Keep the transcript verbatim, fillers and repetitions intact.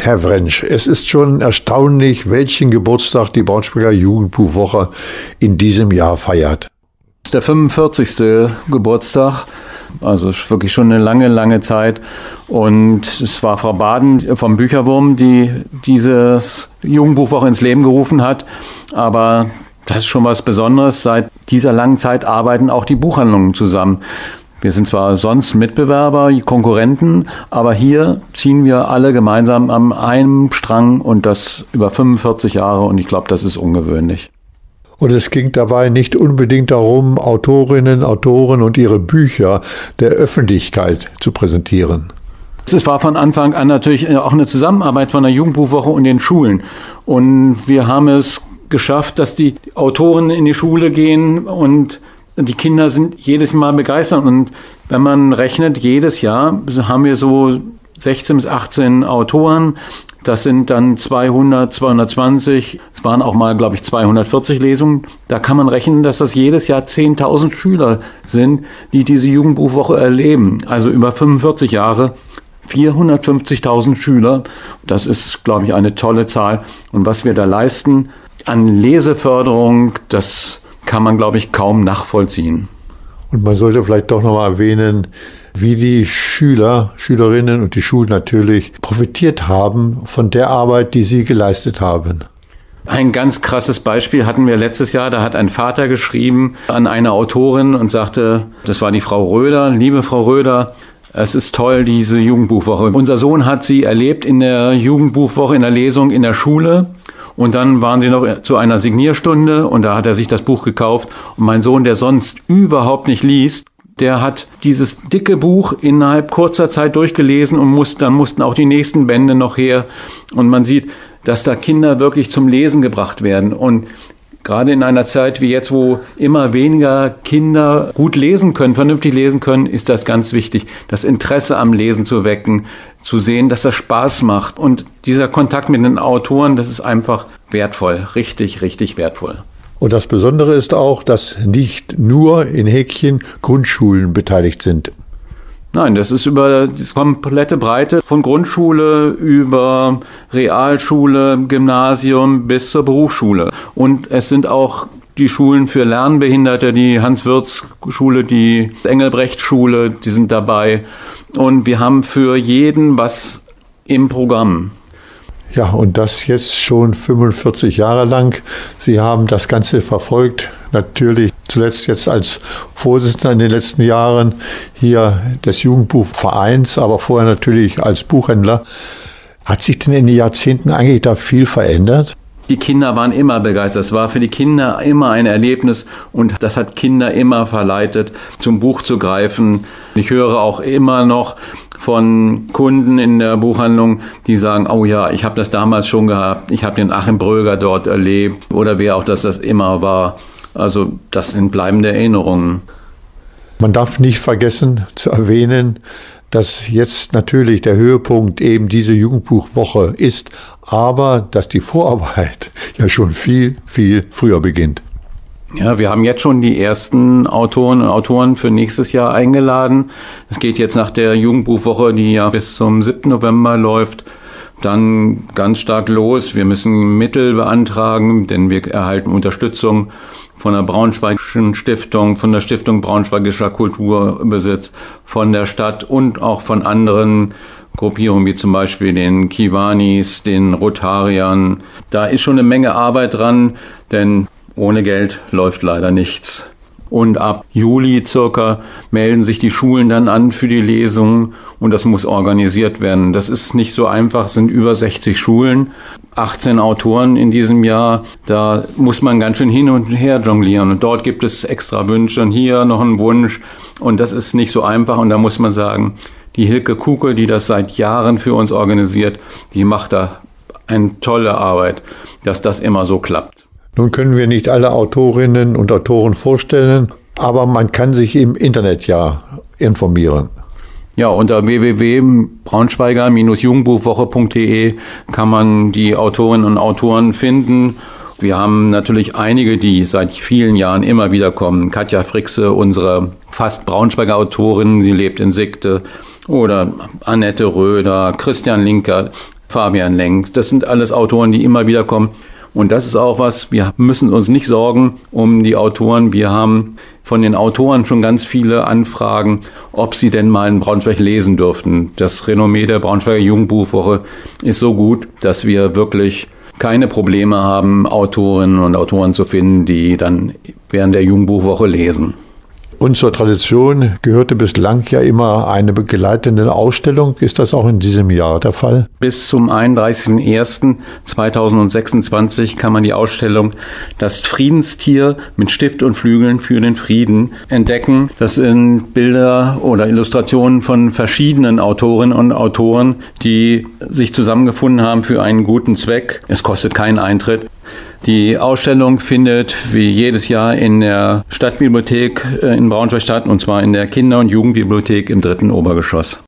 Herr Wrensch, es ist schon erstaunlich, welchen Geburtstag die Braunschweiger Jugendbuchwoche in diesem Jahr feiert. Das ist der fünfundvierzigste Geburtstag, also ist wirklich schon eine lange, lange Zeit. Und es war Frau Baden vom Bücherwurm, die dieses Jugendbuchwoche ins Leben gerufen hat. Aber das ist schon was Besonderes. Seit dieser langen Zeit arbeiten auch die Buchhandlungen zusammen. Wir sind zwar sonst Mitbewerber, Konkurrenten, aber hier ziehen wir alle gemeinsam an einem Strang und das über fünfundvierzig Jahre und ich glaube, das ist ungewöhnlich. Und es ging dabei nicht unbedingt darum, Autorinnen, Autoren und ihre Bücher der Öffentlichkeit zu präsentieren. Es war von Anfang an natürlich auch eine Zusammenarbeit von der Jugendbuchwoche und den Schulen. Und wir haben es geschafft, dass die Autoren in die Schule gehen und die Kinder sind jedes Mal begeistert. Und wenn man rechnet, jedes Jahr haben wir so sechzehn bis achtzehn Autoren. Das sind dann zweihundert, zweihundertzwanzig. Es waren auch mal, glaube ich, zweihundertvierzig Lesungen. Da kann man rechnen, dass das jedes Jahr zehntausend Schüler sind, die diese Jugendbuchwoche erleben. Also über fünfundvierzig Jahre, vierhundertfünfzigtausend Schüler. Das ist, glaube ich, eine tolle Zahl. Und was wir da leisten an Leseförderung, das kann man, glaube ich, kaum nachvollziehen. Und man sollte vielleicht doch noch mal erwähnen, wie die Schüler, Schülerinnen und die Schulen natürlich profitiert haben von der Arbeit, die sie geleistet haben. Ein ganz krasses Beispiel hatten wir letztes Jahr. Da hat ein Vater geschrieben an eine Autorin und sagte, das war die Frau Röder, liebe Frau Röder, es ist toll, diese Jugendbuchwoche. Unser Sohn hat sie erlebt in der Jugendbuchwoche, in der Lesung in der Schule. Und dann waren sie noch zu einer Signierstunde und da hat er sich das Buch gekauft. Und mein Sohn, der sonst überhaupt nicht liest, der hat dieses dicke Buch innerhalb kurzer Zeit durchgelesen und muss, dann mussten auch die nächsten Bände noch her. Und man sieht, dass da Kinder wirklich zum Lesen gebracht werden. Und gerade in einer Zeit wie jetzt, wo immer weniger Kinder gut lesen können, vernünftig lesen können, ist das ganz wichtig, das Interesse am Lesen zu wecken, zu sehen, dass das Spaß macht. Und dieser Kontakt mit den Autoren, das ist einfach wertvoll, richtig, richtig wertvoll. Und das Besondere ist auch, dass nicht nur in Häkchen Grundschulen beteiligt sind. Nein, das ist über die komplette Breite von Grundschule über Realschule, Gymnasium bis zur Berufsschule. Und es sind auch die Schulen für Lernbehinderte, die Hans-Wirz-Schule, die Engelbrecht-Schule, die sind dabei. Und wir haben für jeden was im Programm. Ja, und das jetzt schon fünfundvierzig Jahre lang. Sie haben das Ganze verfolgt, natürlich zuletzt jetzt als Vorsitzender in den letzten Jahren hier des Jugendbuchvereins, aber vorher natürlich als Buchhändler. Hat sich denn in den Jahrzehnten eigentlich da viel verändert? Die Kinder waren immer begeistert. Es war für die Kinder immer ein Erlebnis und das hat Kinder immer verleitet, zum Buch zu greifen. Ich höre auch immer noch von Kunden in der Buchhandlung, die sagen, oh ja, ich habe das damals schon gehabt, ich habe den Achim Bröger dort erlebt oder wer auch das, das immer war. Also das sind bleibende Erinnerungen. Man darf nicht vergessen zu erwähnen, dass jetzt natürlich der Höhepunkt eben diese Jugendbuchwoche ist, aber dass die Vorarbeit ja schon viel, viel früher beginnt. Ja, wir haben jetzt schon die ersten Autoren und Autoren für nächstes Jahr eingeladen. Es geht jetzt nach der Jugendbuchwoche, die ja bis zum siebten November läuft, dann ganz stark los. Wir müssen Mittel beantragen, denn wir erhalten Unterstützung von der Braunschweigischen Stiftung, von der Stiftung Braunschweigischer Kulturbesitz, von der Stadt und auch von anderen Gruppierungen, wie zum Beispiel den Kiwanis, den Rotariern. Da ist schon eine Menge Arbeit dran, denn ohne Geld läuft leider nichts. Und ab Juli circa melden sich die Schulen dann an für die Lesungen und das muss organisiert werden. Das ist nicht so einfach, es sind über sechzig Schulen, achtzehn Autoren in diesem Jahr. Da muss man ganz schön hin und her jonglieren und dort gibt es extra Wünsche und hier noch einen Wunsch und das ist nicht so einfach und da muss man sagen, die Hilke Kuke, die das seit Jahren für uns organisiert, die macht da eine tolle Arbeit, dass das immer so klappt. Nun können wir nicht alle Autorinnen und Autoren vorstellen, aber man kann sich im Internet ja informieren. Ja, unter w w w punkt braunschweiger Bindestrich jugendbuchwoche punkt de kann man die Autorinnen und Autoren finden. Wir haben natürlich einige, die seit vielen Jahren immer wieder kommen. Katja Frixe, unsere fast Braunschweiger Autorin, sie lebt in Sigte. Oder Annette Röder, Christian Linker. Fabian Lenk. Das sind alles Autoren, die immer wieder kommen. Und das ist auch was, wir müssen uns nicht sorgen um die Autoren. Wir haben von den Autoren schon ganz viele Anfragen, ob sie denn mal in Braunschweig lesen dürften. Das Renommee der Braunschweiger Jugendbuchwoche ist so gut, dass wir wirklich keine Probleme haben, Autorinnen und Autoren zu finden, die dann während der Jugendbuchwoche lesen. Und zur Tradition gehörte bislang ja immer eine begleitende Ausstellung. Ist das auch in diesem Jahr der Fall? Bis zum einunddreißigsten ersten zweitausendsechsundzwanzig kann man die Ausstellung Das Friedenstier mit Stift und Flügeln für den Frieden entdecken. Das sind Bilder oder Illustrationen von verschiedenen Autorinnen und Autoren, die sich zusammengefunden haben für einen guten Zweck. Es kostet keinen Eintritt. Die Ausstellung findet wie jedes Jahr in der Stadtbibliothek in Braunschweig statt, und zwar in der Kinder- und Jugendbibliothek im dritten Obergeschoss.